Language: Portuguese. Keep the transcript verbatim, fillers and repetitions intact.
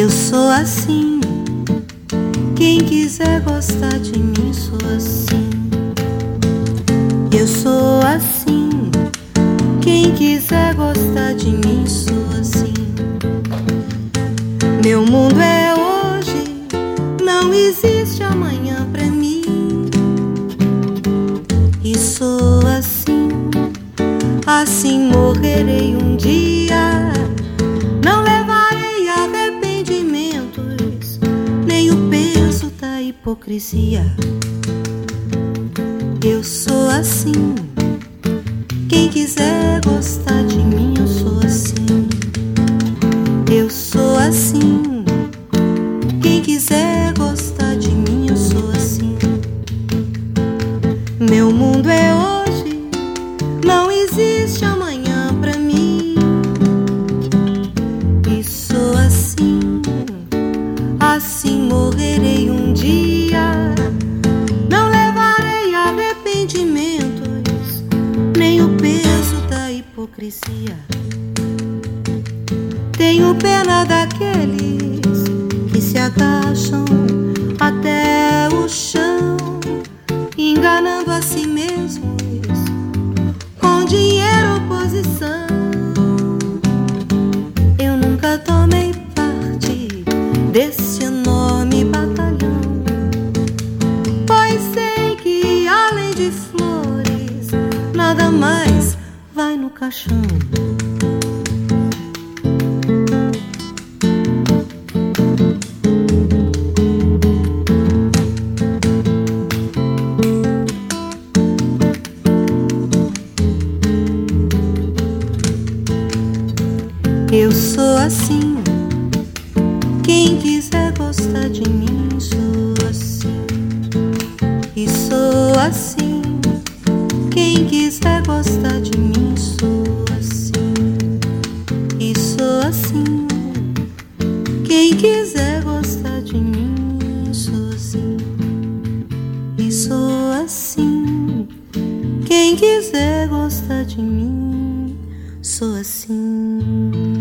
Eu sou assim, quem quiser gostar de mim, sou assim. Eu sou assim, quem quiser gostar de mim, sou assim. Meu mundo é hoje, não existe amanhã pra mim. E sou assim, assim morrerei um dia. Não levarei arrependimentos, nem o peso da hipocrisia. Eu sou assim, quem quiser gostar de mim, eu sou assim. Eu sou assim, quem quiser gostar de mim, eu sou assim. Meu mundo é hoje, não existe amanhã pra mim. E sou assim, assim morrerei um dia. Não levarei arrependimentos, nem o peso da hipocrisia. Tenho pena daqueles que se agacham até o chão, enganando a si mesmos com dinheiro ou posição. Eu nunca tomei parte desse enorme batalhão, pois sei que além de flores nada mais vai no caixão. Eu sou assim, quem quiser gostar de mim, sou assim. E sou assim, quem quiser gostar de mim, sou assim. E sou assim, quem quiser gostar de mim, sou assim. E sou assim, quem quiser gostar de mim, sou assim.